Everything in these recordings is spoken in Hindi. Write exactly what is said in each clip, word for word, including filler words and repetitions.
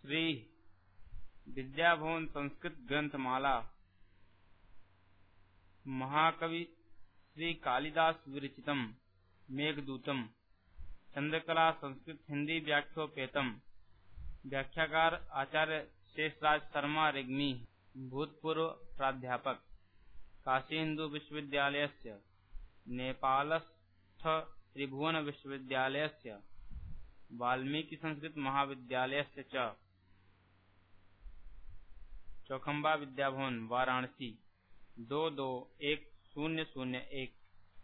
श्री विद्याभवन संस्कृत ग्रंथमाला महाकवि श्री कालिदास विरचितम मेघदूतम चंद्रकला संस्कृत हिंदी व्याख्योपेतम व्याख्याकार आचार्य शेषराज शर्मा रेग्मी भूतपूर्व प्राध्यापक काशी हिंदू विश्वविद्यालयस्य नेपालस्थ त्रिभुवन विश्वविद्यालयस्य वाल्मीकि संस्कृत महाविद्यालयस्य च चौखंबा विद्याभवन वाराणसी दो दो एक शून्य शून्य एक।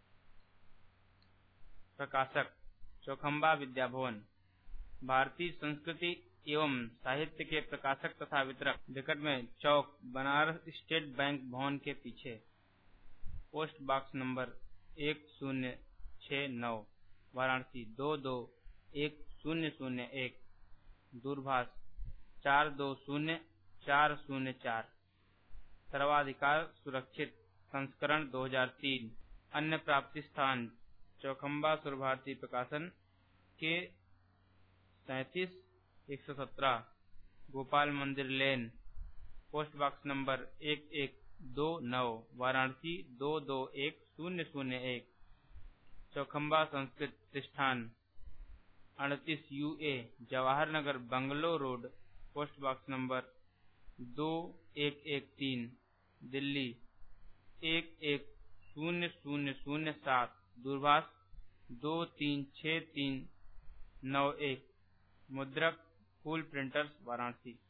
प्रकाशक चौखंबा विद्याभवन। भारतीय संस्कृति एवं साहित्य के प्रकाशक तथा वितरक, निकट में चौक, बनारस स्टेट बैंक भवन के पीछे। पोस्ट बॉक्स नंबर एक शून्य छह नौ, वाराणसी दो दो एक शून्य शून्य एक। दूरभाष चार दो शून्य चार शून्य चार। सर्वाधिकार सुरक्षित संस्करण दो हज़ार तीन। अन्य प्राप्ति स्थान चौखंबा सुरभारती प्रकाशन के सैंतीस एक सौ सत्रह, गोपाल मंदिर लेन, पोस्ट बॉक्स नंबर एक एक दो नौ, वाराणसी दो दो एक शून्य शून्य एक। चौखंबा संस्कृत प्रतिष्ठान अड़तीस U A, Jawahar Nagar bungalow road, post box number दो एक एक तीन, दिल्ली एक एक शून्य शून्य शून्य सात। दूरभाष दो तीन छह तीन नौ एक। मुद्रक फूल प्रिंटर्स वाराणसी।